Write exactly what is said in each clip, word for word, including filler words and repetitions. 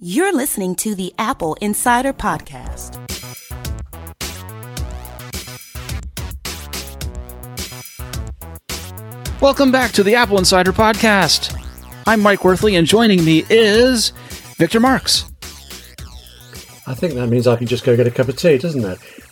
You're listening to the Apple Insider Podcast. Welcome back to the Apple Insider Podcast. I'm Mike Worthley, and joining me is Victor Marks. I think that means I can just go get a cup of tea, doesn't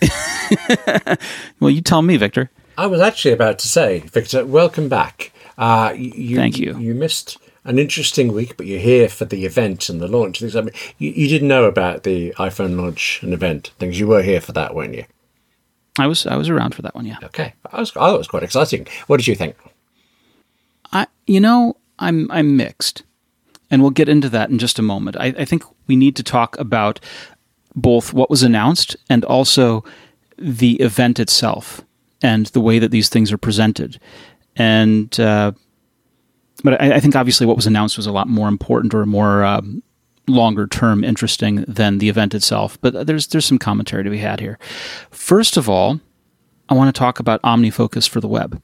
it? Well, you tell me, Victor. I was actually about to say, Victor, welcome back. Uh, you, Thank you. You missed an interesting week, but you're here for the event and the launch. Things. I mean, you, you didn't know about the iPhone launch and event things. You were here for that, weren't you? I was I was around for that one, yeah. Okay. I was, I thought it was quite exciting. What did you think? I, you know, I'm I'm mixed, and we'll get into that in just a moment. I, I think we need to talk about both what was announced and also the event itself and the way that these things are presented. And uh, but I, I think obviously what was announced was a lot more important or more um, longer term interesting than the event itself. But there's there's some commentary to be had here. First of all, I want to talk about OmniFocus for the web.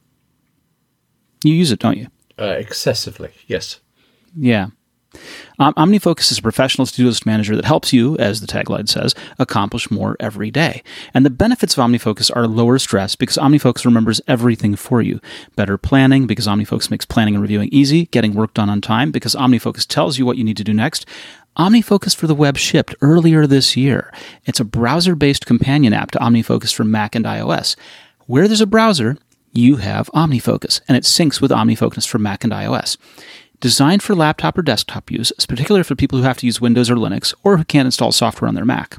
You use it, don't you? Uh, excessively, yes. Yeah. Um, OmniFocus is a professional to-do list manager that helps you, as the tagline says, accomplish more every day. And the benefits of OmniFocus are lower stress because OmniFocus remembers everything for you. Better planning because OmniFocus makes planning and reviewing easy. Getting work done on time because OmniFocus tells you what you need to do next. OmniFocus for the web shipped earlier this year. It's a browser-based companion app to OmniFocus for Mac and iOS. Where there's a browser, you have OmniFocus, and it syncs with OmniFocus for Mac and iOS. Designed for laptop or desktop use, particularly for people who have to use Windows or Linux, or who can't install software on their Mac.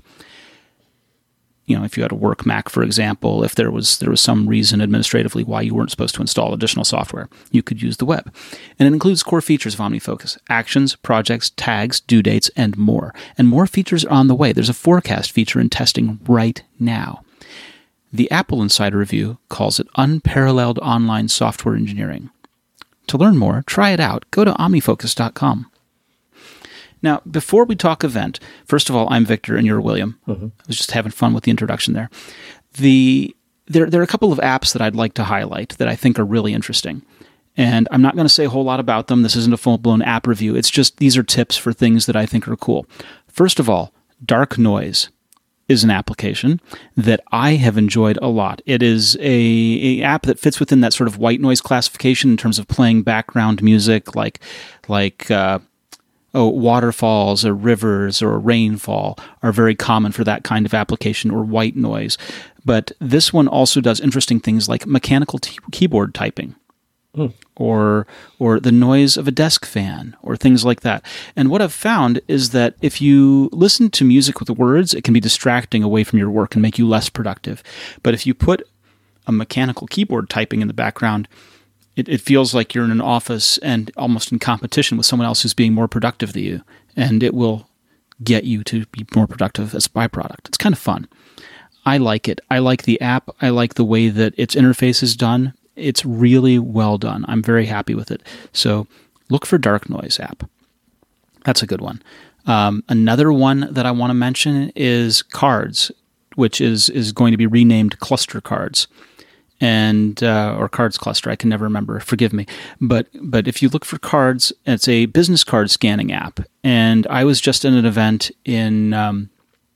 You know, if you had a work Mac, for example, if there was there was some reason administratively why you weren't supposed to install additional software, you could use the web. And it includes core features of OmniFocus: actions, projects, tags, due dates, and more. And more features are on the way. There's a forecast feature in testing right now. The Apple Insider Review calls it unparalleled online software engineering. To learn more, try it out. Go to omnifocus dot com. Now, before we talk event, first of all, I'm Victor and you're William. Mm-hmm. I was just having fun with the introduction there. The there, there are a couple of apps that I'd like to highlight that I think are really interesting. And I'm not going to say a whole lot about them. This isn't a full-blown app review. It's just these are tips for things that I think are cool. First of all, Dark Noise is an application that I have enjoyed a lot. It is a, a app that fits within that sort of white noise classification in terms of playing background music, like like uh, oh waterfalls or rivers or rainfall are very common for that kind of application, or white noise. But this one also does interesting things like mechanical t- keyboard typing. Mm. Or or the noise of a desk fan, or things like that. And what I've found is that if you listen to music with the words, it can be distracting away from your work and make you less productive. But if you put a mechanical keyboard typing in the background, it, it feels like you're in an office and almost in competition with someone else who's being more productive than you. And it will get you to be more productive as a byproduct. It's kind of fun. I like it. I like the app. I like the way that its interface is done. It's really well done. I'm very happy with it. So look for Dark Noise app. That's a good one. Um, another one that I want to mention is Cards, which is is going to be renamed Cluster Cards, and uh, or Cards Cluster. I can never remember. Forgive me. But but if you look for Cards, it's a business card scanning app. And I was just in an event in um,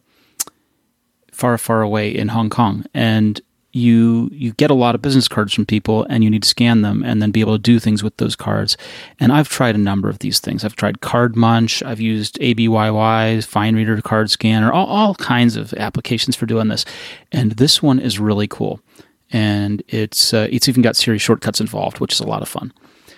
far far away in Hong Kong, and You you get a lot of business cards from people, and you need to scan them and then be able to do things with those cards. And I've tried a number of these things. I've tried Card Munch. I've used A B Y Y, Fine Reader Card Scanner, all, all kinds of applications for doing this. And this one is really cool. And it's uh, it's even got Siri shortcuts involved, which is a lot of fun.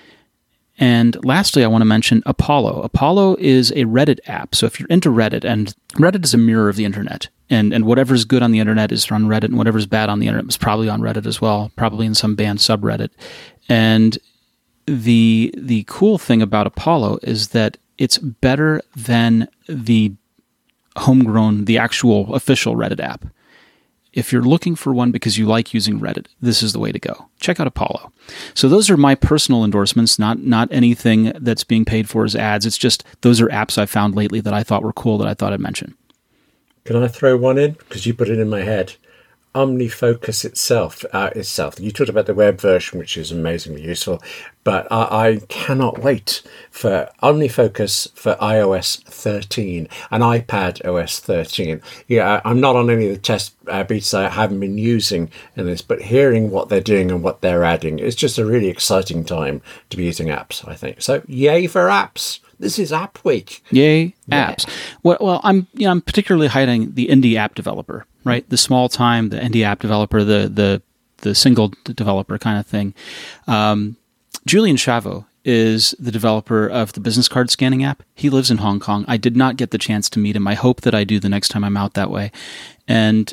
And lastly, I want to mention Apollo. Apollo is a Reddit app. So if you're into Reddit, and Reddit is a mirror of the internet, and, and whatever's good on the internet is on Reddit, and whatever's bad on the internet is probably on Reddit as well, probably in some banned subreddit. And the the cool thing about Apollo is that it's better than the homegrown, the actual official Reddit app. If you're looking for one because you like using Reddit, this is the way to go. Check out Apollo. So those are my personal endorsements, not not anything that's being paid for as ads. It's just those are apps I've found lately that I thought were cool that I thought I'd mention. Can I throw one in? Because you put it in my head. OmniFocus itself, uh, itself. You talked about the web version, which is amazingly useful, but I, I cannot wait for OmniFocus for iOS thirteen and iPad O S thirteen. Yeah, I'm not on any of the test uh, betas I haven't been using in this, but hearing what they're doing and what they're adding, it's just a really exciting time to be using apps, I think. So, yay for apps. This is App Week. Yay, Yeah. apps. Well, well, I'm you know I'm particularly highlighting the indie app developer, right? The small time, the indie app developer, the the the single developer kind of thing. Um, Julian Chavo is the developer of the business card scanning app. He lives in Hong Kong. I did not get the chance to meet him. I hope that I do the next time I'm out that way. And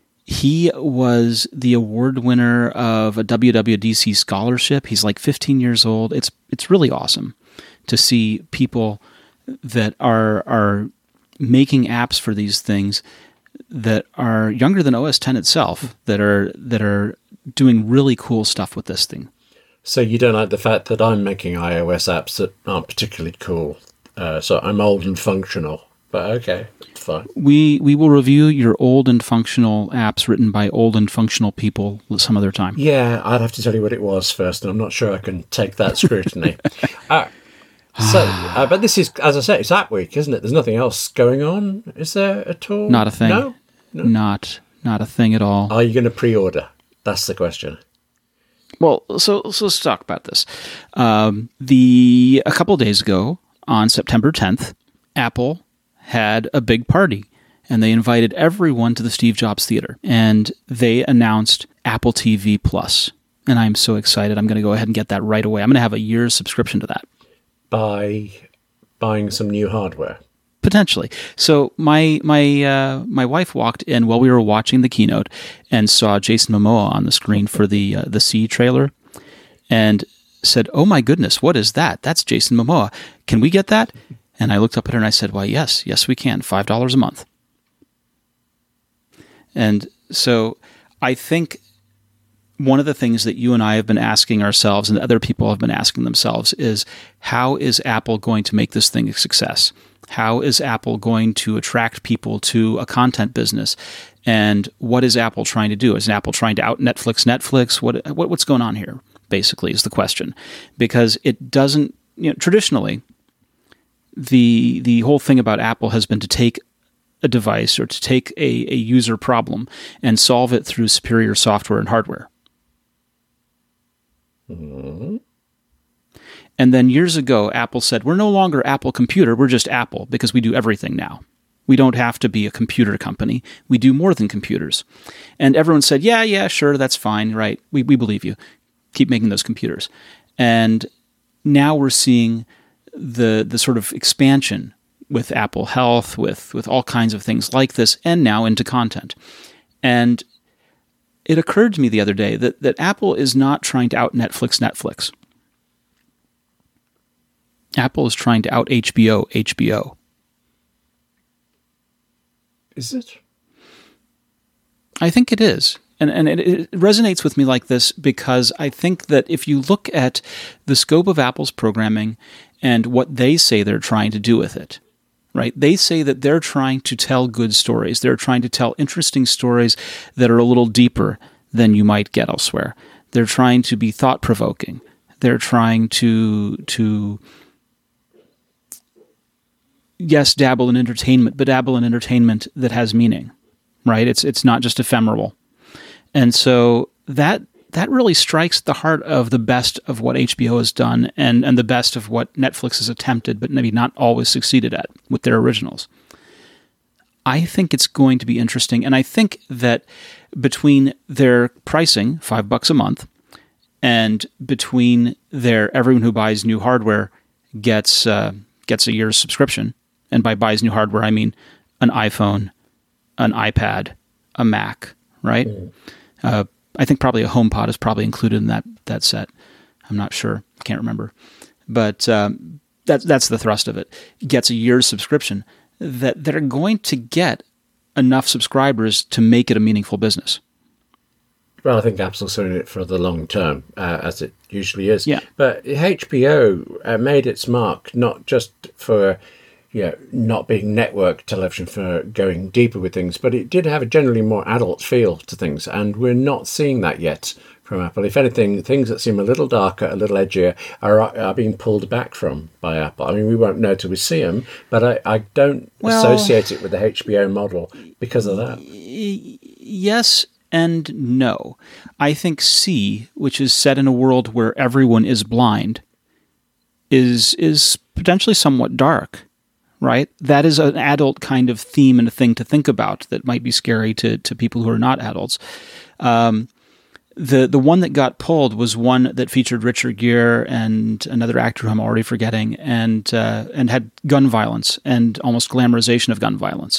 he was the award winner of a W W D C scholarship. He's like fifteen years old. It's it's really awesome to see people that are are making apps for these things that are younger than O S ten itself, that are that are doing really cool stuff with this thing. So you don't like the fact that I'm making iOS apps that aren't particularly cool. Uh, so I'm old and functional. But okay, it's fine. We we will review your old and functional apps written by old and functional people some other time. Yeah, I'd have to tell you what it was first, and I'm not sure I can take that scrutiny. All right. So, uh, but this is, as I said, it's App Week, isn't it? There's nothing else going on, is there at all? Not a thing. No? No? Not not a thing at all. Are you going to pre-order? That's the question. Well, so, so let's talk about this. Um, the a couple of days ago, on September tenth, Apple had a big party, and they invited everyone to the Steve Jobs Theater, and they announced Apple T V Plus. And I'm so excited. I'm going to go ahead and get that right away. I'm going to have a year's subscription to that. By buying some new hardware. Potentially. So my my uh, my wife walked in while we were watching the keynote and saw Jason Momoa on the screen for the uh, the C trailer, and said, "Oh my goodness, what is that? That's Jason Momoa. Can we get that?" And I looked up at her and I said, "Why, yes, yes we can. Five dollars a month." And so I think one of the things that you and I have been asking ourselves and other people have been asking themselves is, how is Apple going to make this thing a success? How is Apple going to attract people to a content business? And what is Apple trying to do? Is Apple trying to out Netflix Netflix? What, what what's going on here, basically, is the question. Because it doesn't, you know, traditionally, the the whole thing about Apple has been to take a device or to take a, a user problem and solve it through superior software and hardware. Mm-hmm. And then years ago, Apple said, we're no longer Apple Computer, we're just Apple because we do everything now. We don't have to be a computer company. We do more than computers. And everyone said, yeah, yeah, sure, that's fine, right? We we believe you. Keep making those computers. And now we're seeing the the sort of expansion with Apple Health, with, with all kinds of things like this, and now into content. And it occurred to me the other day that, that Apple is not trying to out Netflix Netflix. Apple is trying to out H B O H B O. Is it? I think it is. And and it, it resonates with me like this because I think that if you look at the scope of Apple's programming and what they say they're trying to do with it, right? They say that they're trying to tell good stories. They're trying to tell interesting stories that are a little deeper than you might get elsewhere. They're trying to be thought-provoking. They're trying to to yes, dabble in entertainment, but dabble in entertainment that has meaning, right? It's it's not just ephemeral. And so that that really strikes the heart of the best of what H B O has done and, and the best of what Netflix has attempted, but maybe not always succeeded at with their originals. I think it's going to be interesting. And I think that between their pricing, five bucks a month, and between their everyone who buys new hardware gets uh, gets a year's subscription, and by buys new hardware, I mean an iPhone, an iPad, a Mac, right? Mm. Uh, I think probably a HomePod is probably included in that that set. I'm not sure. Can't remember. But um, that, that's the thrust of it. Gets a year's subscription that, that are going to get enough subscribers to make it a meaningful business. Well, I think Apple's in it for the long term, uh, as it usually is. Yeah. But H B O uh, made its mark not just for you know, not being network television for going deeper with things, but it did have a generally more adult feel to things, and we're not seeing that yet from Apple. If anything, things that seem a little darker, a little edgier, are are being pulled back from by Apple. I mean, we won't know till we see them, but I, I don't well, associate it with the H B O model because of that. Y- yes and no. I think C, which is set in a world where everyone is blind, is is potentially somewhat dark. Right? That is an adult kind of theme and a thing to think about that might be scary to, to people who are not adults. Um, the the one that got pulled was one that featured Richard Gere and another actor who I'm already forgetting, and uh, and had gun violence and almost glamorization of gun violence.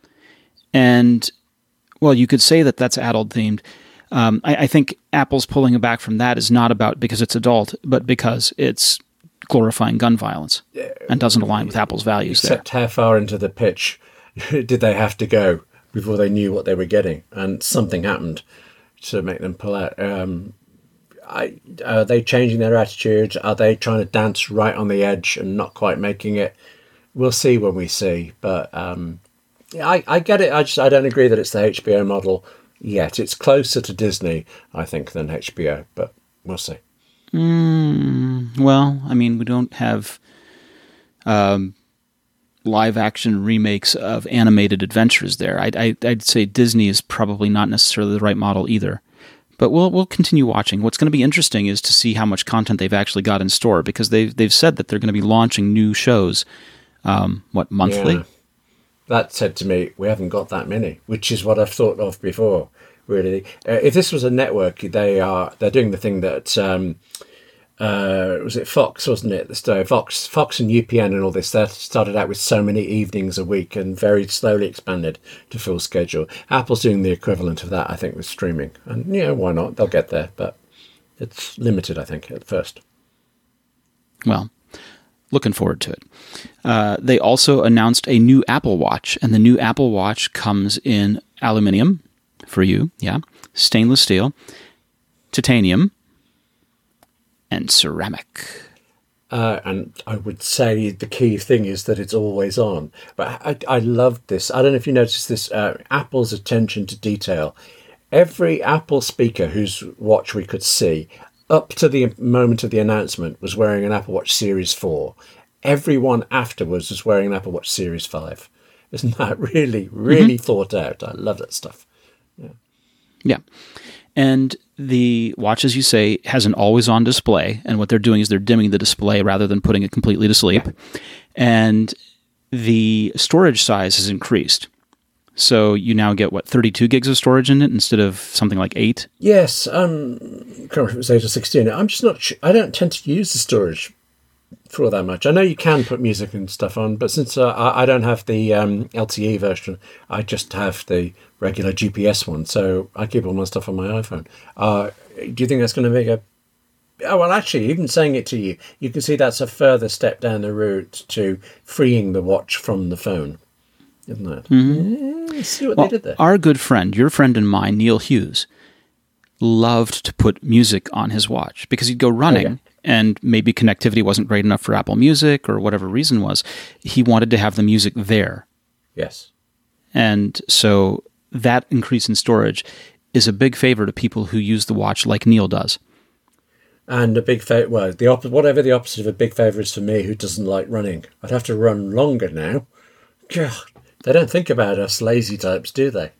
And, well, you could say that that's adult themed. Um, I, I think Apple's pulling it back from that is not about because it's adult, but because it's glorifying gun violence and doesn't align with Apple's values there. Except how far into the pitch did they have to go before they knew what they were getting? And something happened to make them pull out. Um, I, are they changing their attitude? Are they trying to dance right on the edge and not quite making it? We'll see when we see. But um, yeah, I, I get it. I just I don't agree that it's the H B O model yet. It's closer to Disney, I think, than H B O. But we'll see. Mm, well, I mean, we don't have um, live-action remakes of animated adventures there. I'd, I'd, I'd say Disney is probably not necessarily the right model either. But we'll we'll continue watching. What's going to be interesting is to see how much content they've actually got in store, because they've they've said that they're going to be launching new shows. Um, what monthly? Yeah. That said to me, we haven't got that many, which is what I've thought of before. Really, uh, if this was a network, they are they're doing the thing that um, uh, was it Fox, wasn't it? The Fox, Fox and U P N and all this. That started out with so many evenings a week and very slowly expanded to full schedule. Apple's doing the equivalent of that, I think, with streaming, and yeah, why not? They'll get there, but it's limited, I think, at first. Well, looking forward to it. Uh, they also announced a new Apple Watch, and the new Apple Watch comes in aluminium. For you, yeah. Stainless steel, titanium, and ceramic. Uh, and I would say the key thing is that it's always on. But I, I loved this. I don't know if you noticed this, uh, Apple's attention to detail. Every Apple speaker whose watch we could see, up to the moment of the announcement, was wearing an Apple Watch Series four. Everyone afterwards was wearing an Apple Watch Series five. Isn't that really, really mm-hmm. thought out? I love that stuff. Yeah. Yeah. And the watch, as you say, has an always-on display. And what they're doing is they're dimming the display rather than putting it completely to sleep. Yeah. And the storage size has increased. So you now get, what, thirty-two gigs of storage in it instead of something like eight? Yes. Um, I can't remember if it was eight or sixteen. I'm just not sure. I don't tend to use the storage for all that much. I know you can put music and stuff on, but since uh, I, I don't have the um, L T E version, I just have the regular G P S one, so I keep all my stuff on my iPhone. Uh, do you think that's going to make a... Oh, well, actually, even saying it to you, you can see that's a further step down the route to freeing the watch from the phone, isn't it? Mm-hmm. Yeah, see what well, they did there. Our good friend, your friend and mine, Neil Hughes, loved to put music on his watch because he'd go running, okay. and maybe connectivity wasn't great enough for Apple Music or whatever reason was. He wanted to have the music there. Yes. And so that increase in storage is a big favor to people who use the watch like Neil does. And a big favor, well, the op- whatever the opposite of a big favor is for me, who doesn't like running. I'd have to run longer now. God, they don't think about us lazy types, do they?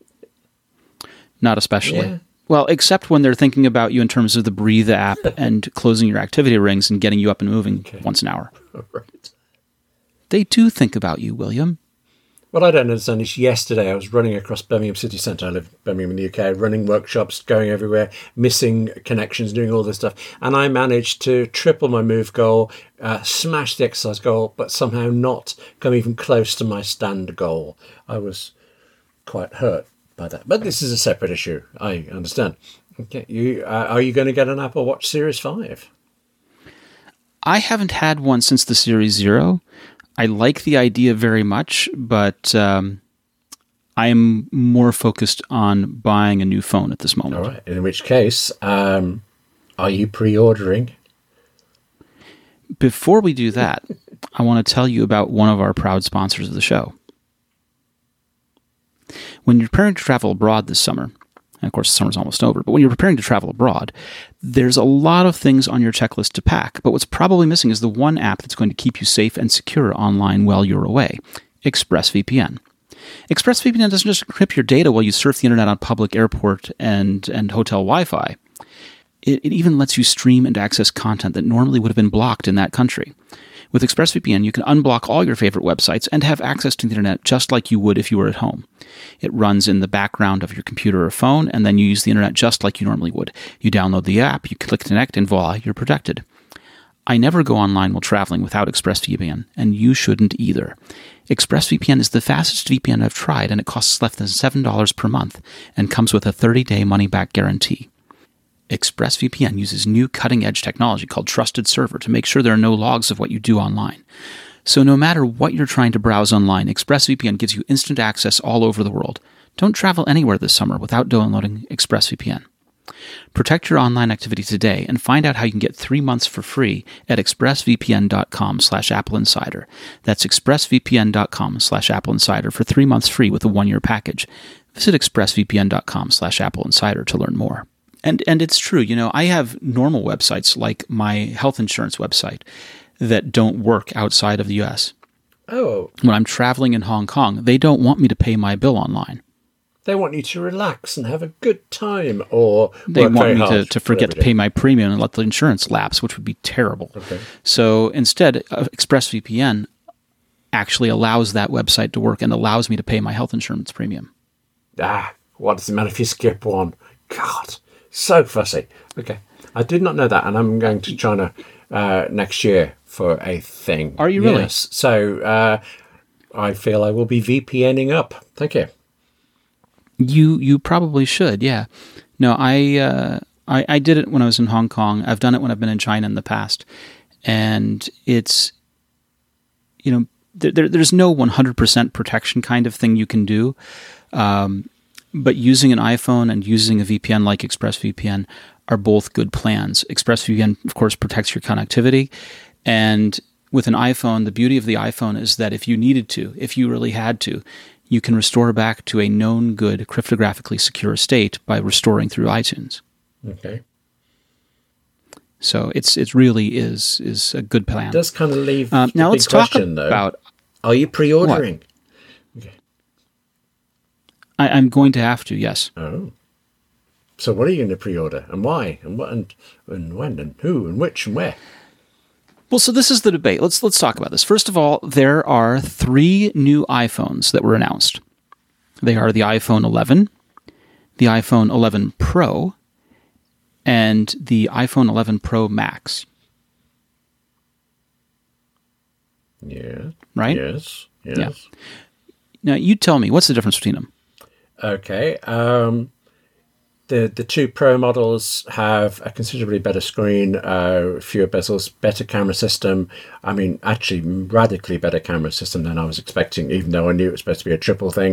Not especially. Yeah. Well, except when they're thinking about you in terms of the Breathe app and closing your activity rings and getting you up and moving okay. once an hour. Right. They do think about you, William. What I don't understand is yesterday I was running across Birmingham city centre. I live in Birmingham in the U K, running workshops, going everywhere, missing connections, doing all this stuff. And I managed to triple my move goal, uh, smash the exercise goal, but somehow not come even close to my stand goal. I was quite hurt by that. But this is a separate issue, I understand. Okay, you uh, are you going to get an Apple Watch Series five? I haven't had one since the Series Zero. I like the idea very much, but um, I am more focused on buying a new phone at this moment. All right. In which case, um, are you pre-ordering? Before we do that, I want to tell you about one of our proud sponsors of the show. When you're preparing to travel abroad this summer, and of course the summer's almost over, but when you're preparing to travel abroad, there's a lot of things on your checklist to pack, but what's probably missing is the one app that's going to keep you safe and secure online while you're away, ExpressVPN. ExpressVPN doesn't just encrypt your data while you surf the internet on public airport and, and hotel Wi-Fi. It, it even lets you stream and access content that normally would have been blocked in that country. With ExpressVPN, you can unblock all your favorite websites and have access to the internet just like you would if you were at home. It runs in the background of your computer or phone, and then you use the internet just like you normally would. You download the app, you click connect, and voila, you're protected. I never go online while traveling without ExpressVPN, and you shouldn't either. ExpressVPN is the fastest V P N I've tried, and it costs less than seven dollars per month and comes with a thirty-day money-back guarantee. ExpressVPN uses new cutting-edge technology called Trusted Server to make sure there are no logs of what you do online. So no matter what you're trying to browse online, ExpressVPN gives you instant access all over the world. Don't travel anywhere this summer without downloading ExpressVPN. Protect your online activity today and find out how you can get three months for free at expressvpn.com slash Apple Insider. That's expressvpn.com slash Apple Insider for three months free with a one-year package. Visit expressvpn.com slash Apple Insider to learn more. And and it's true, you know, I have normal websites like my health insurance website that don't work outside of the U S. Oh. When I'm traveling in Hong Kong, they don't want me to pay my bill online. They want you to relax and have a good time, or they work want very me hard to, to forget to pay my premium and let the insurance lapse, which would be terrible. Okay. So instead, uh, ExpressVPN actually allows that website to work and allows me to pay my health insurance premium. Ah, what does it matter if you skip one? God, so fussy. Okay, I did not know that, and I'm going to China uh, next year for a thing. Are you really? Yes. So uh, I feel I will be VPNing up. Thank you. You you probably should, yeah. No, I, uh, I I did it when I was in Hong Kong. I've done it when I've been in China in the past, and it's, you know, there, there there's no one hundred percent protection kind of thing you can do, um, but using an iPhone and using a V P N like ExpressVPN are both good plans. ExpressVPN, of course, protects your connectivity, and with an iPhone, the beauty of the iPhone is that if you needed to, if you really had to, you can restore back to a known good, cryptographically secure state by restoring through iTunes. Okay. So it's it really is is a good plan. It does kind of leave um, a now. big Let's talk question, about. Though. Are you pre-ordering? What? Okay. I, I'm going to have to. Yes. Oh. So what are you going to pre-order, and why, and what, and and when, and who, and which, and where? Well, so this is the debate. Let's let's talk about this. First of all, there are three new iPhones that were announced. They are the iPhone eleven, the iPhone eleven Pro, and the iPhone eleven Pro Max. Yeah. Right? Yes. Yes. Yeah. Now, you tell me, what's the difference between them? Okay. Um, the the two Pro models have a considerably better screen, uh, fewer bezels, better camera system. I mean, actually, radically better camera system than I was expecting, even though I knew it was supposed to be a triple thing.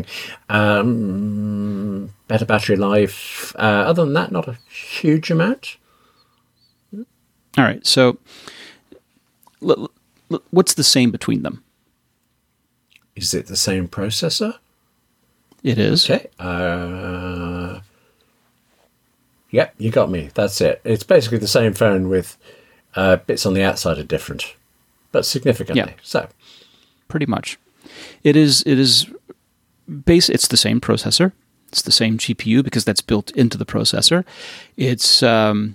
Um, better battery life. Uh, other than that, not a huge amount. All right. So, l- l- what's the same between them? Is it the same processor? It is. Okay. Uh, yep, you got me. That's it. It's basically the same phone with uh, bits on the outside are different, but significantly. Yeah. So, pretty much, it is. It is base. It's the same processor. It's the same G P U because that's built into the processor. It's um,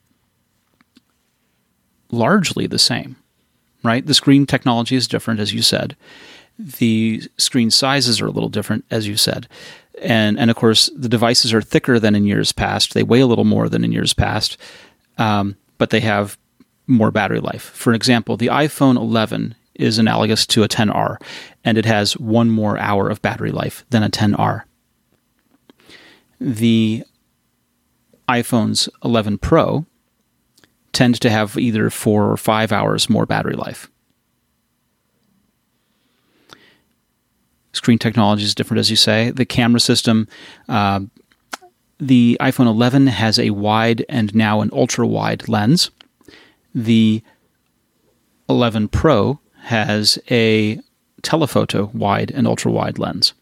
largely the same, right? The screen technology is different, as you said. The screen sizes are a little different, as you said. And, and of course, the devices are thicker than in years past. They weigh a little more than in years past, um, but they have more battery life. For example, the iPhone eleven is analogous to a ten R, and it has one more hour of battery life than a ten R. The iPhones eleven Pro tend to have either four or five hours more battery life. Screen technology is different, as you say. The camera system, uh, the iPhone eleven has a wide and now an ultra-wide lens. The eleven Pro has a telephoto wide and ultra wide lens.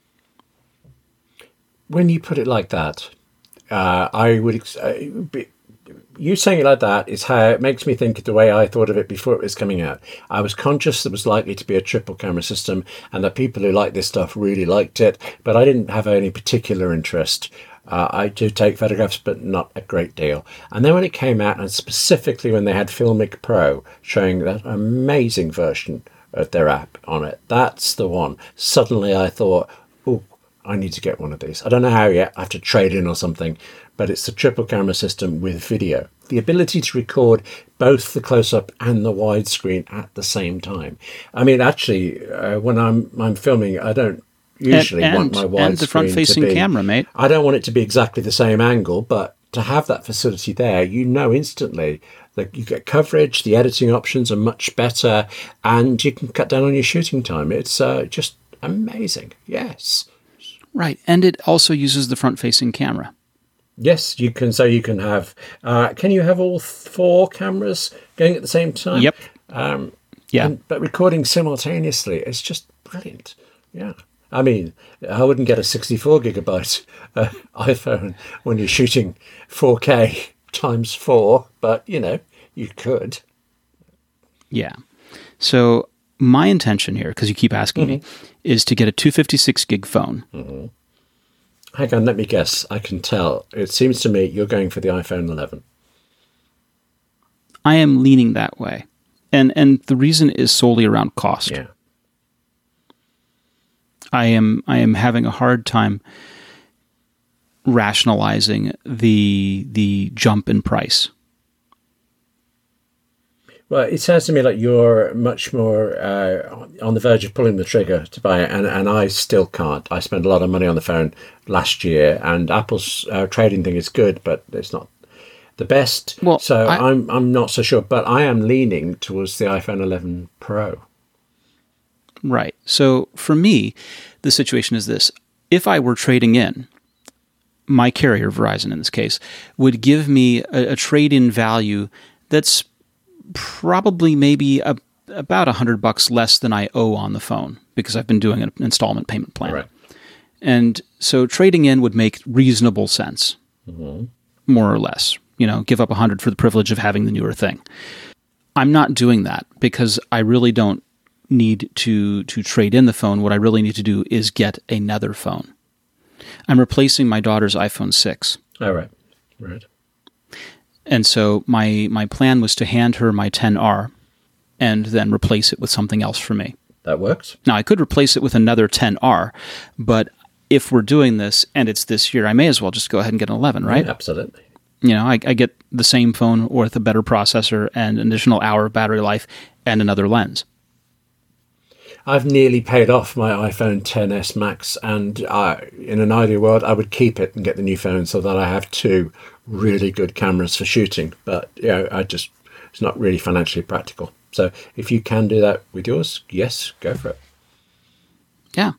When you put it like that, uh, I would. Ex- uh, be, you saying it like that is how it makes me think of the way I thought of it before it was coming out. I was conscious it was likely to be a triple camera system and that people who like this stuff really liked it, but I didn't have any particular interest. Uh, I do take photographs, but not a great deal. And then when it came out, and specifically when they had Filmic Pro showing that amazing version of their app on it, that's the one. Suddenly I thought, oh, I need to get one of these. I don't know how yet. I have to trade in or something, but it's the triple camera system with video. The ability to record both the close-up and the widescreen at the same time. I mean, actually, uh, when I'm I'm filming, I don't usually and, want my and, widescreen and the front-facing to be, camera, mate. I don't want it to be exactly the same angle, but to have that facility there, you know instantly that you get coverage, the editing options are much better, and you can cut down on your shooting time. It's uh, just amazing. Yes. Right, and it also uses the front-facing camera. Yes, you can. So you can have. Uh, can you have all four cameras going at the same time? Yep. Um, yeah. And, but recording simultaneously, it's just brilliant. Yeah. I mean, I wouldn't get a sixty-four gigabyte uh, iPhone when you're shooting four K times four, but you know, you could. Yeah. So my intention here, because you keep asking mm-hmm. me, is to get a two fifty-six gig phone. Mm-hmm. Hang on, let me guess. I can tell. It seems to me you're going for the iPhone eleven. I am leaning that way. And and the reason is solely around cost. Yeah. I am I am having a hard time rationalizing the the jump in price. Well, it sounds to me like you're much more uh, on the verge of pulling the trigger to buy it, and, and I still can't. I spent a lot of money on the phone last year, and Apple's uh, trading thing is good, but it's not the best. Well, so I, I'm I'm not so sure, but I am leaning towards the iPhone eleven Pro. Right. So for me, the situation is this. If I were trading in, my carrier, Verizon in this case, would give me a, a trade-in value that's probably maybe a, about a hundred bucks less than I owe on the phone because I've been doing an installment payment plan. Right. And so trading in would make reasonable sense, mm-hmm. more or less. You know, give up a hundred for the privilege of having the newer thing. I'm not doing that because I really don't need to to trade in the phone. What I really need to do is get another phone. I'm replacing my daughter's iPhone six. All right. Right. And so my my plan was to hand her my ten R and then replace it with something else for me. That works. Now, I could replace it with another ten R, but if we're doing this and it's this year, I may as well just go ahead and get an eleven, right? Yeah, absolutely. You know, I, I get the same phone with a better processor and an additional hour of battery life and another lens. I've nearly paid off my iPhone X S Max, and I, in an ideal world, I would keep it and get the new phone so that I have two really good cameras for shooting. But you know, I just it's not really financially practical. So if you can do that with yours, yes, go for it. Yeah.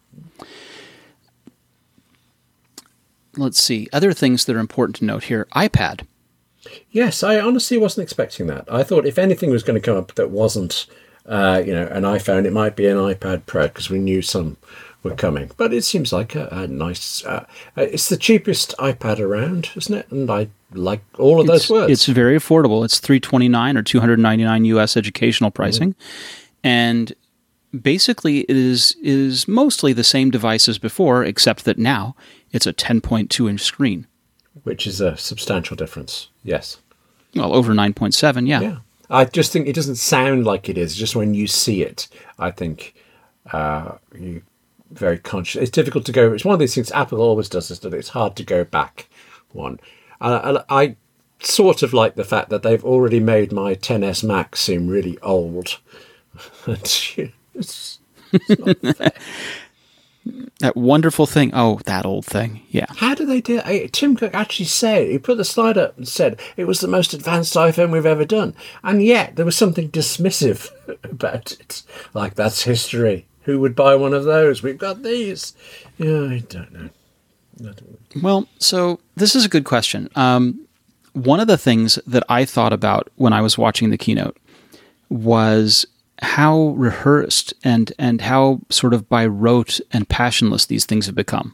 Let's see. Other things that are important to note here. iPad. Yes, I honestly wasn't expecting that. I thought if anything was going to come up that wasn't Uh, you know, an iPhone, it might be an iPad Pro because we knew some were coming. But it seems like a, a nice... Uh, it's the cheapest iPad around, isn't it? And I like all of it's, those words. It's very affordable. It's three hundred twenty-nine dollars or two hundred ninety-nine U S educational pricing. Mm-hmm. And basically it is, is mostly the same device as before, except that now it's a ten point two inch screen. Which is a substantial difference, yes. Well, over nine point seven, yeah. Yeah. I just think it doesn't sound like it is. Just when you see it, I think uh, you very conscious. It's difficult to go. It's one of these things Apple always does this, that it's hard to go back one. Uh, I sort of like the fact that they've already made my X S Max seem really old. it's, it's not fair. That wonderful thing. Oh, that old thing. Yeah. How do they do it? Tim Cook actually said, he put the slide up and said it was the most advanced iPhone we've ever done. And yet there was something dismissive about it. Like, that's history. Who would buy one of those? We've got these. Yeah, I don't know. I don't know. Well, so this is a good question. Um, one of the things that I thought about when I was watching the keynote was how rehearsed and, and how sort of by rote and passionless these things have become.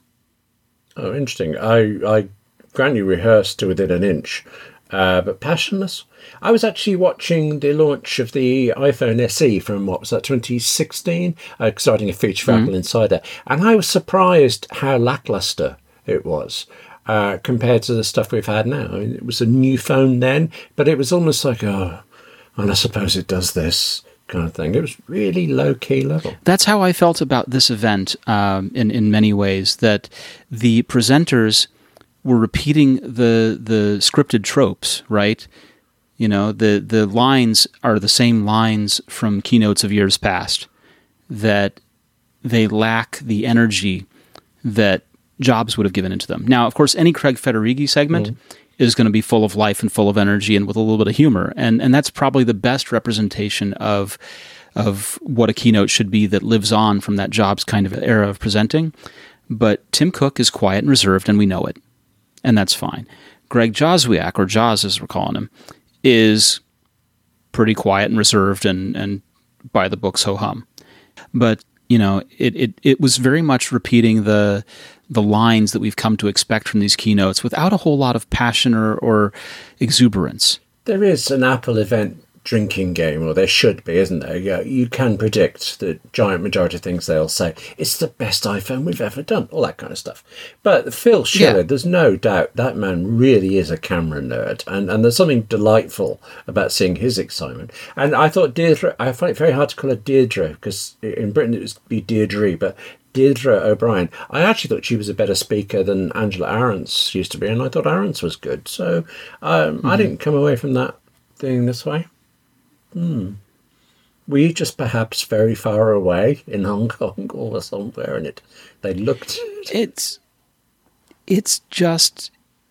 Oh, interesting. I, I grant you rehearsed to within an inch, uh, but passionless? I was actually watching the launch of the iPhone S E from, what was that, twenty sixteen? Uh, starting a feature for mm-hmm. Apple Insider. And I was surprised how lackluster it was uh, compared to the stuff we've had now. I mean, it was a new phone then, but it was almost like, oh, and I suppose it does this kind of thing. It was really low-key level. That's how I felt about this event um, in, in many ways, that the presenters were repeating the the scripted tropes, right? You know, the, the lines are the same lines from keynotes of years past, that they lack the energy that Jobs would have given into them. Now, of course, any Craig Federighi segment mm. is going to be full of life and full of energy and with a little bit of humor. And and that's probably the best representation of of what a keynote should be that lives on from that Jobs kind of era of presenting. But Tim Cook is quiet and reserved, and we know it. And that's fine. Greg Joswiak, or Jaws as we're calling him, is pretty quiet and reserved and, and by the books ho-hum. But, you know, it, it, it was very much repeating the the lines that we've come to expect from these keynotes without a whole lot of passion or, or exuberance. There is an Apple event drinking game, or there should be, isn't there? Yeah, you can predict the giant majority of things they'll say. It's the best iPhone we've ever done, all that kind of stuff. But Phil Schiller, yeah. there's no doubt that man really is a camera nerd, and, and there's something delightful about seeing his excitement. And I thought Deirdre, I find it very hard to call her Deirdre, because in Britain it would be Deirdre, but Deirdre O'Brien, I actually thought she was a better speaker than Angela Ahrendts used to be, and I thought Ahrendts was good. So um, mm-hmm. I didn't come away from that thing this way. Hmm. Were you just perhaps very far away in Hong Kong or somewhere, and it they looked... It's, it's just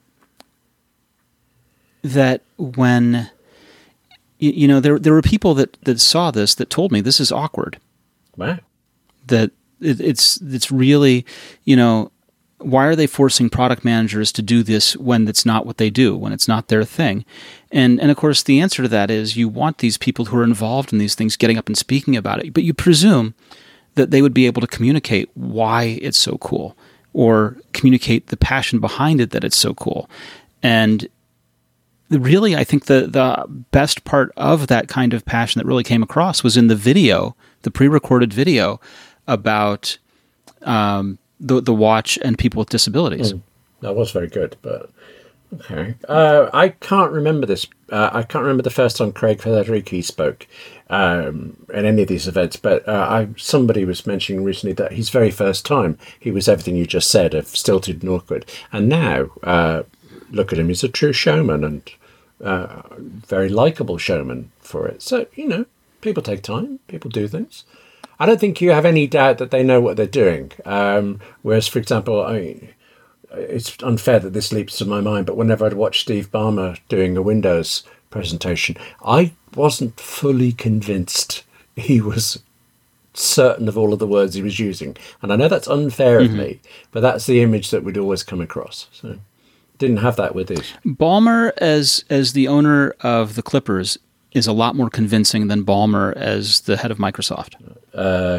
that when... You, you know, there there were people that, that saw this that told me this is awkward. Wow. That it, it's it's really, you know, why are they forcing product managers to do this when it's not what they do, when it's not their thing? And and of course, the answer to that is you want these people who are involved in these things getting up and speaking about it, but you presume that they would be able to communicate why it's so cool, or communicate the passion behind it that it's so cool. And really, I think the, the best part of that kind of passion that really came across was in the video, the pre-recorded video about um, the the watch and people with disabilities. Mm, that was very good, but okay. Uh, I can't remember this. Uh, I can't remember the first time Craig Federighi spoke um, at any of these events, but uh, I, somebody was mentioning recently that his very first time, he was everything you just said, of stilted and awkward. And now, uh, look at him, he's a true showman, and uh, very likable showman for it. So, you know, people take time, people do things. I don't think you have any doubt that they know what they're doing. Um, whereas, for example, I mean, it's unfair that this leaps to my mind, but whenever I'd watch Steve Ballmer doing a Windows presentation, I wasn't fully convinced he was certain of all of the words he was using. And I know that's unfair mm-hmm. of me, but that's the image that would always come across. So didn't have that with this. Ballmer, as as the owner of the Clippers, is a lot more convincing than Ballmer as the head of Microsoft. Uh,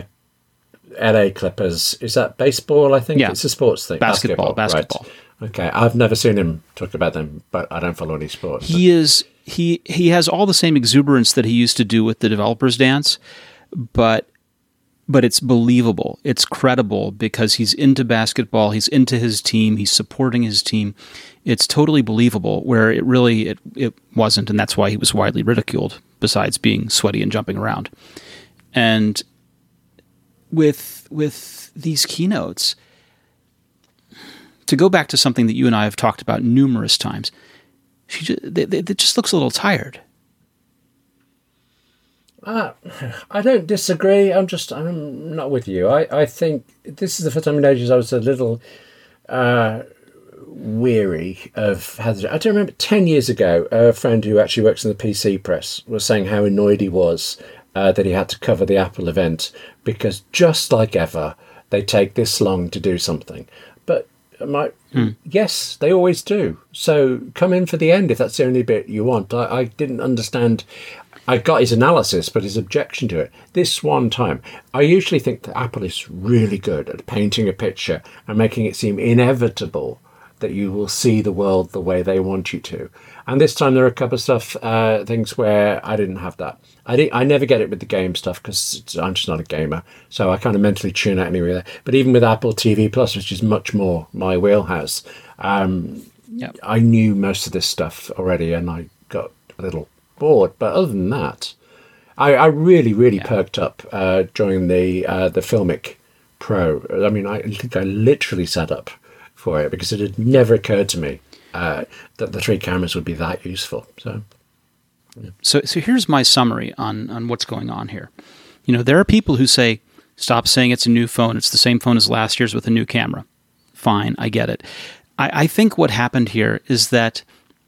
L A Clippers, is that baseball, I think? Yeah. It's a sports thing. Basketball, basketball. basketball. Right. Okay, I've never seen him talk about them, but I don't follow any sports. He is he he has all the same exuberance that he used to do with the developers dance, but but it's believable. It's credible because he's into basketball, he's into his team, he's supporting his team. It's totally believable, where it really it, it wasn't, and that's why he was widely ridiculed, besides being sweaty and jumping around. And with with these keynotes, to go back to something that you and I have talked about numerous times, she just, they, they, it just looks a little tired. Uh, I don't disagree. I'm just, I'm not with you. I, I think this is the first time in ages I was a little uh, weary of how to, I don't remember, ten years ago, a friend who actually works in the P C press was saying how annoyed he was uh, that he had to cover the Apple event because just like ever, they take this long to do something. But my, hmm. yes, they always do. So come in for the end if that's the only bit you want. I, I didn't understand. I got his analysis, but his objection to it. This one time, I usually think that Apple is really good at painting a picture and making it seem inevitable that you will see the world the way they want you to. And this time there are a couple of stuff, uh, things where I didn't have that. I didn't, I never get it with the game stuff because I'm just not a gamer. So I kind of mentally tune out anyway. But even with Apple T V Plus, which is much more my wheelhouse, um, yep. I knew most of this stuff already and I got a little bored. But other than that, I, I really, really yeah. perked up uh, during the uh, the Filmic Pro. I mean, I think I literally sat up for it because it had never occurred to me uh, that the three cameras would be that useful. So, yeah. so, so here's my summary on on what's going on here. You know, there are people who say, "Stop saying it's a new phone. It's the same phone as last year's with a new camera." Fine, I get it. I, I think what happened here is that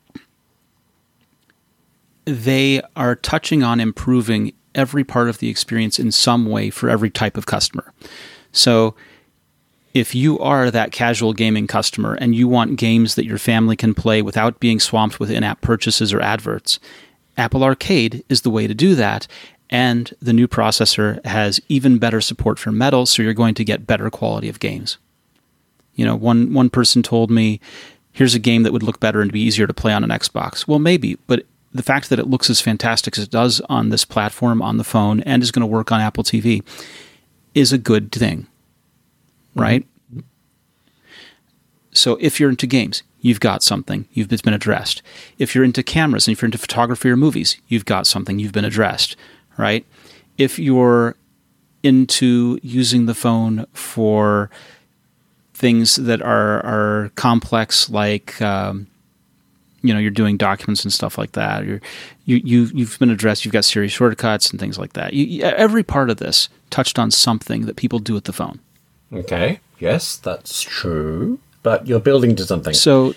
they are touching on improving every part of the experience in some way for every type of customer. So if you are that casual gaming customer and you want games that your family can play without being swamped with in-app purchases or adverts, Apple Arcade is the way to do that. And the new processor has even better support for Metal, so you're going to get better quality of games. You know, one one person told me, here's a game that would look better and be easier to play on an Xbox. Well, maybe, but the fact that it looks as fantastic as it does on this platform, on the phone, and is going to work on Apple T V is a good thing, right? Mm-hmm. So if you're into games, you've got something. You've it's been addressed. If you're into cameras and if you're into photography or movies, you've got something. You've been addressed, right? If you're into using the phone for things that are are complex, like um, you know, you're doing documents and stuff like that. You're, you you you've been addressed. You've got Siri shortcuts and things like that. You, you, every part of this touched on something that people do with the phone. Okay. Yes, that's true. But you're building to something. So,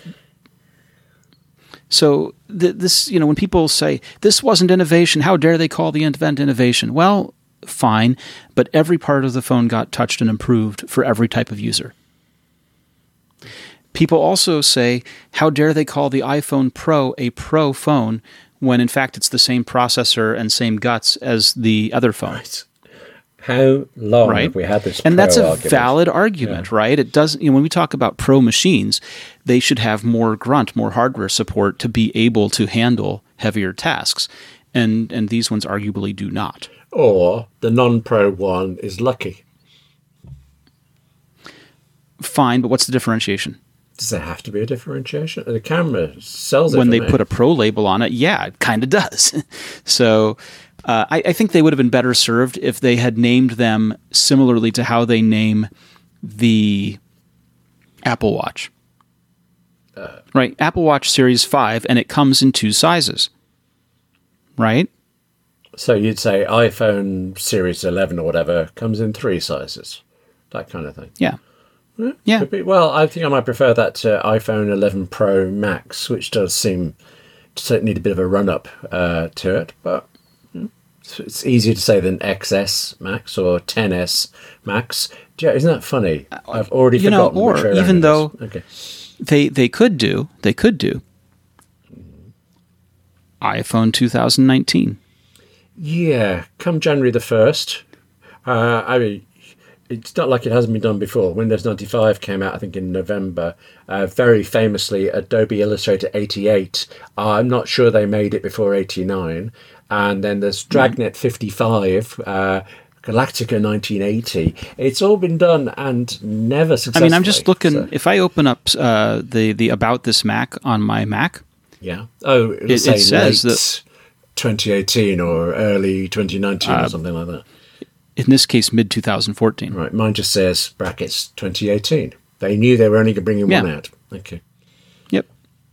so th- this, you know, when people say this wasn't innovation, how dare they call the event innovation? Well, fine, but every part of the phone got touched and improved for every type of user. People also say, how dare they call the iPhone Pro a Pro phone when in fact it's the same processor and same guts as the other phone. Right. How long right? have we had this And pro that's a argument? valid argument, yeah. right? It doesn't, you know, when we talk about Pro machines, they should have more grunt, more hardware support to be able to handle heavier tasks. And and these ones arguably do not. Or the non-Pro one is lucky. Fine, but what's the differentiation? Does there have to be a differentiation? The camera sells it when they me. put a Pro label on it. Yeah, it kind of does. So uh, I, I think they would have been better served if they had named them similarly to how they name the Apple Watch. Uh, right? Apple Watch Series five, and it comes in two sizes. Right? So you'd say iPhone Series eleven or whatever comes in three sizes. That kind of thing. Yeah. Yeah. yeah. Could be. Well, I think I might prefer that to iPhone eleven Pro Max, which does seem to need a bit of a run-up uh, to it. But you know, it's easier to say than X S Max or ten S Max. Yeah, isn't that funny? I've already you forgotten. know, or which way even around though it is. Okay. they they could do they could do iPhone two thousand nineteen. Yeah, come January the first. Uh, I mean, it's not like it hasn't been done before. Windows ninety-five came out, I think, in November. Uh, very famously, Adobe Illustrator eighty-eight. Uh, I'm not sure they made it before eighty-nine. And then there's Dragnet fifty-five, uh, Galactica nineteen eighty. It's all been done and never successfully. I mean, I'm just looking. So. If I open up uh, the the About This Mac on my Mac, yeah. Oh, it'll it, say it says late that twenty eighteen or early twenty nineteen uh, or something like that. In this case, mid twenty fourteen. Right, mine just says brackets twenty eighteen. They knew they were only bringing yeah. one out. Okay. Yep.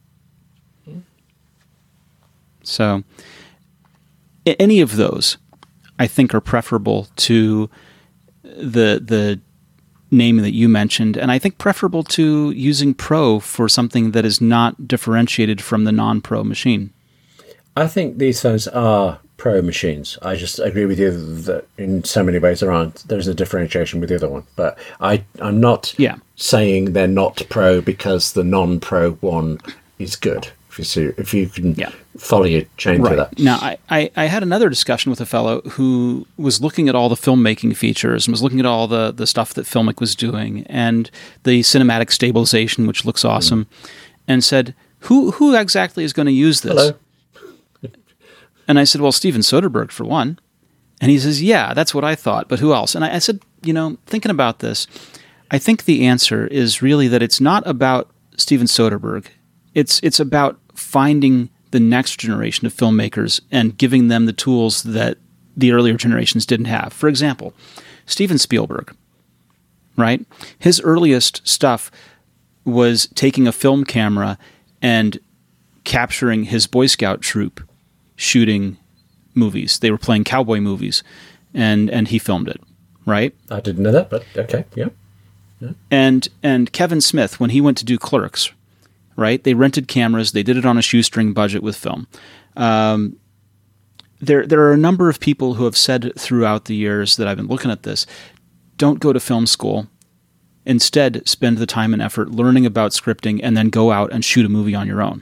So, any of those, I think, are preferable to the the name that you mentioned, and I think preferable to using Pro for something that is not differentiated from the non-Pro machine. I think these phones are Pro machines. I just agree with you that in so many ways there aren't. There's a differentiation with the other one. But I, I'm not yeah. saying they're not Pro because the non-Pro one is good. If you see, if you can Yeah. follow your chain Right. to that. Now, I, I, I had another discussion with a fellow who was looking at all the filmmaking features and was looking at all the, the stuff that Filmic was doing and the cinematic stabilization, which looks awesome, mm. and said, who who exactly is going to use this? Hello. And I said, well, Steven Soderbergh, for one. And he says, yeah, that's what I thought, but who else? And I, I said, you know, thinking about this, I think the answer is really that it's not about Steven Soderbergh. It's it's about finding the next generation of filmmakers and giving them the tools that the earlier generations didn't have. For example, Steven Spielberg, right? His earliest stuff was taking a film camera and capturing his Boy Scout troop shooting movies. They were playing cowboy movies, and and he filmed it, right? I didn't know that, but okay, yeah. yeah. And and Kevin Smith, when he went to do Clerks, right? They rented cameras. They did it on a shoestring budget with film. Um, there there are a number of people who have said throughout the years that I've been looking at this, don't go to film school. Instead, spend the time and effort learning about scripting and then go out and shoot a movie on your own.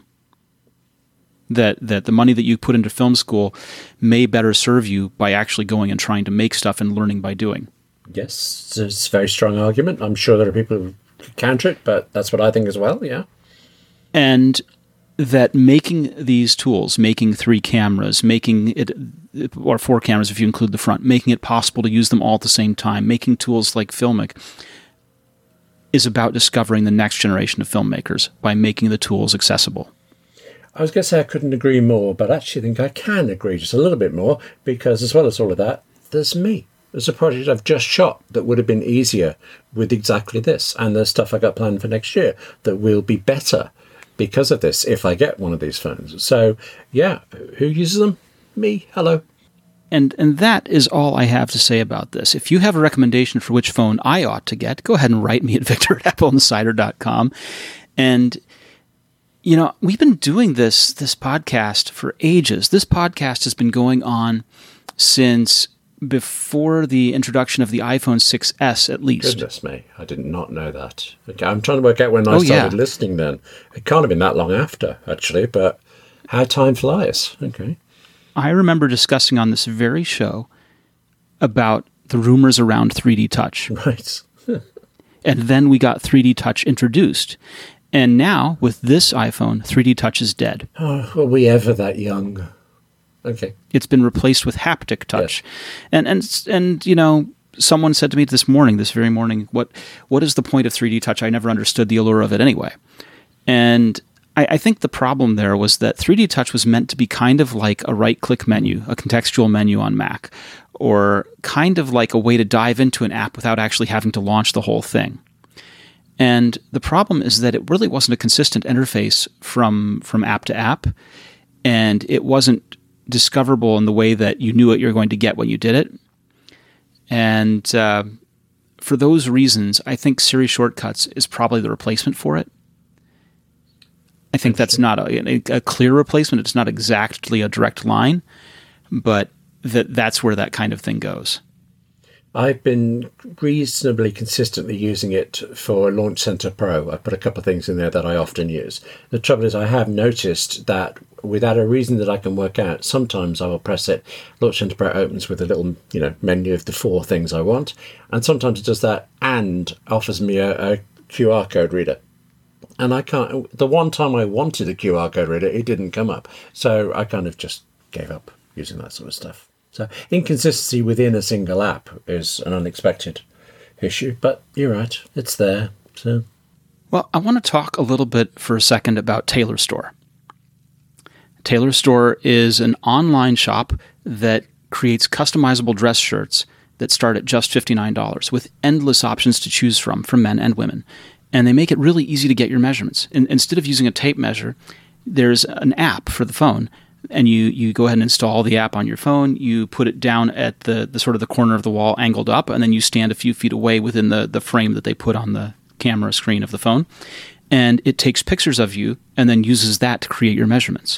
That that the money that you put into film school may better serve you by actually going and trying to make stuff and learning by doing. Yes, it's a very strong argument. I'm sure there are people who counter it, but that's what I think as well, yeah. And that making these tools, making three cameras, making it, or four cameras if you include the front, making it possible to use them all at the same time, making tools like Filmic, is about discovering the next generation of filmmakers by making the tools accessible. I was going to say I couldn't agree more, but I actually think I can agree just a little bit more, because as well as all of that, there's me. There's a project I've just shot that would have been easier with exactly this, and there's stuff I got planned for next year that will be better because of this if I get one of these phones. So, yeah, who uses them? Me. Hello. And and that is all I have to say about this. If you have a recommendation for which phone I ought to get, go ahead and write me at victor at apple insider dot com. And, you know, we've been doing this this podcast for ages. This podcast has been going on since before the introduction of the iPhone six S, at least. Goodness me, I did not know that. Okay, I'm trying to work out when I oh, started yeah. listening then. It can't have been that long after, actually, but how time flies. Okay. I remember discussing on this very show about the rumors around three D Touch. Right. And then we got three D Touch introduced. And now, with this iPhone, three D Touch is dead. Oh, were we ever that young? Okay. It's been replaced with haptic touch. Yes. And, and, and, you know, someone said to me this morning, this very morning, what what is the point of three D Touch? I never understood the allure of it anyway. And I, I think the problem there was that three D Touch was meant to be kind of like a right-click menu, a contextual menu on Mac, or kind of like a way to dive into an app without actually having to launch the whole thing. And the problem is that it really wasn't a consistent interface from from app to app, and it wasn't discoverable in the way that you knew what you were going to get when you did it. And uh, for those reasons, I think Siri Shortcuts is probably the replacement for it. I think that's not a, a clear replacement. It's not exactly a direct line, but that that's where that kind of thing goes. I've been reasonably consistently using it for Launch Center Pro. I put a couple of things in there that I often use. The trouble is I have noticed that without a reason that I can work out, sometimes I will press it. Launch Center Pro opens with a little, you know, menu of the four things I want. And sometimes it does that and offers me a, a Q R code reader. And I can't, the one time I wanted a Q R code reader, it didn't come up. So I kind of just gave up using that sort of stuff. So inconsistency within a single app is an unexpected issue, but you're right, it's there. So, well, I want to talk a little bit for a second about Tailor Store. Tailor Store is an online shop that creates customizable dress shirts that start at just fifty-nine dollars with endless options to choose from for men and women. And they make it really easy to get your measurements. In, instead of using a tape measure, there's an app for the phone. And you, you go ahead and install the app on your phone. You put it down at the, the sort of the corner of the wall, angled up, and then you stand a few feet away within the, the frame that they put on the camera screen of the phone. And it takes pictures of you and then uses that to create your measurements.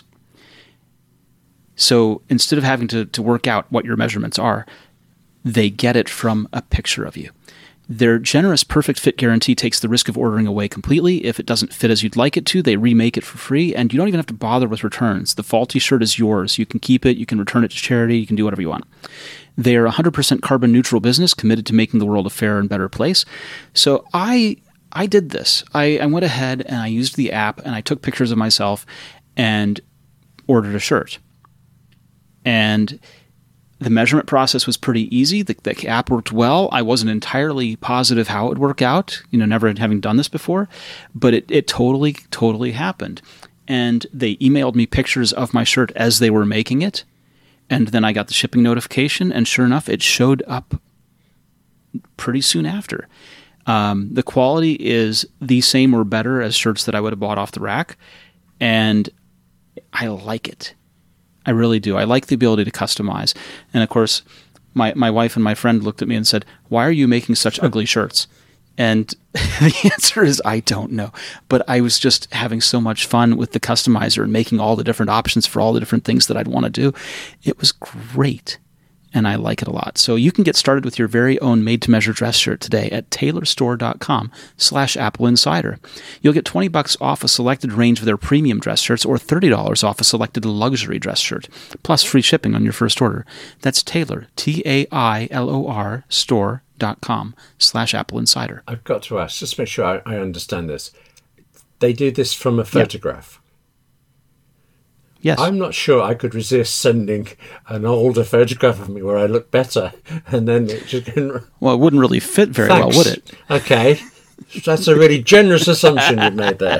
So instead of having to, to work out what your measurements are, they get it from a picture of you. Their generous perfect fit guarantee takes the risk of ordering away completely. If it doesn't fit as you'd like it to, they remake it for free, and you don't even have to bother with returns. The faulty shirt is yours. You can keep it, you can return it to charity, you can do whatever you want. They are a one hundred percent carbon neutral business committed to making the world a fairer and better place. So I I did this. I, I went ahead and I used the app and I took pictures of myself and ordered a shirt. And the measurement process was pretty easy. The, the app worked well. I wasn't entirely positive how it would work out, you know, never having done this before, but it, it totally, totally happened. And they emailed me pictures of my shirt as they were making it. And then I got the shipping notification, and sure enough, it showed up pretty soon after. Um, the quality is the same or better as shirts that I would have bought off the rack, and I like it. I really do. I like the ability to customize. And of course, my, my wife and my friend looked at me and said, "Why are you making such ugly shirts?" And the answer is, I don't know. But I was just having so much fun with the customizer and making all the different options for all the different things that I'd want to do. It was great. And I like it a lot. So you can get started with your very own made-to-measure dress shirt today at tailorstore.com slash Apple Insider. You'll get twenty bucks off a selected range of their premium dress shirts or thirty dollars off a selected luxury dress shirt, plus free shipping on your first order. That's Tailor, T A I L O R, store.com slash Apple Insider. I've got to ask, just to make sure I, I understand this. They do this from a photograph? Yep. Yes. I'm not sure I could resist sending an older photograph of me where I look better, and then it just didn't... Well, it wouldn't really fit very Thanks. well, would it? Okay. That's a really generous assumption you've made there.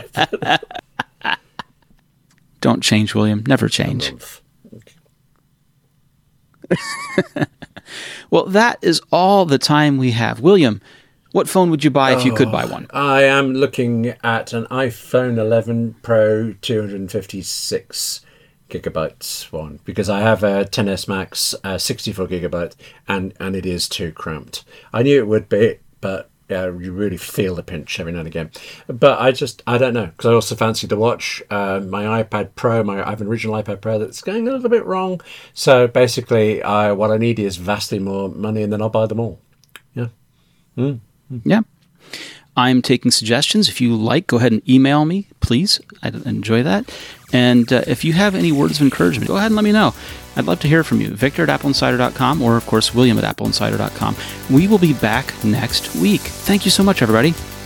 Don't change, William. Never change. Okay. Well, that is all the time we have. William, what phone would you buy if you could buy one? I am looking at an iPhone eleven Pro two fifty-six gigabytes one, because I have a X S Max uh, sixty-four gigabyte, and, and it is too cramped. I knew it would be, but yeah, you really feel the pinch every now and again. But I just, I don't know, because I also fancy the watch. Uh, my iPad Pro, my, I have an original iPad Pro that's going a little bit wrong. So basically, I, what I need is vastly more money, and then I'll buy them all. Yeah. Mm. Yeah. I'm taking suggestions. If you like, go ahead and email me, please. I'd enjoy that. And uh, if you have any words of encouragement, go ahead and let me know. I'd love to hear from you. Victor at apple insider dot com, or, of course, William at apple insider dot com. We will be back next week. Thank you so much, everybody.